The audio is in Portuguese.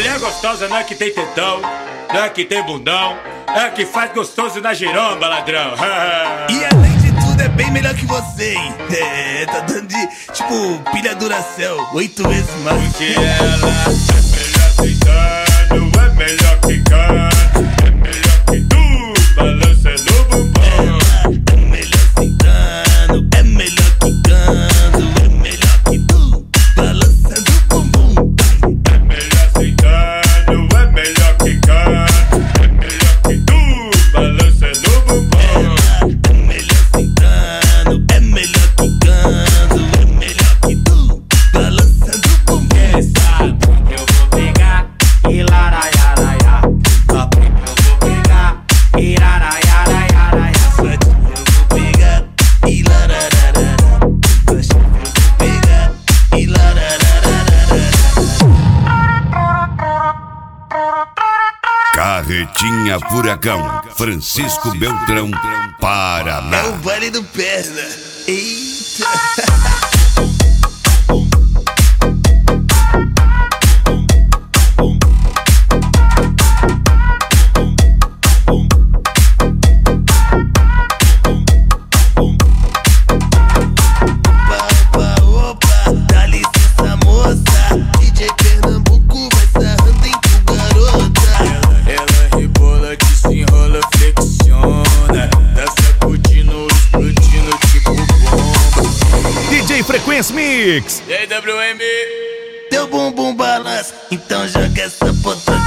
é gostosa, não é que tem tetão, não é que tem bundão, é que faz gostoso na giromba, ladrão. E além de tudo é bem melhor que você, hein? É, tá dando de, tipo, pilha Duracell 8 vezes mais. Porque ela é melhor sentando, é melhor quicando, é melhor que tu, balançando o bumbum. É melhor sentando, é melhor quicando, é melhor que tu, balançando o bumbum. É melhor sentando, é melhor quicando, é melhor que tu, balançando o bumbum. É melhor sentando, é melhor quicando, é melhor que tu, balançando o bumbum. Essa eu vou pegar e laraiaraia. Papo eu vou pegar e laraiaraia. Sua eu vou pegar e larararara. Sua eu vou pegar e larararara. Carretinha Furacão, Francisco Beltrão, É Paraná. o baile do perna. Eita. Opa, opa, dá licença, moça. DJ Pernambuco vai sarrando em tu, garota. Ela rebola, desenrola, flexiona. Tá sacudindo, explodindo tipo bomba. DJ Frequência Mix. E aí, WM? Teu bumbum balança, então joga essa potranca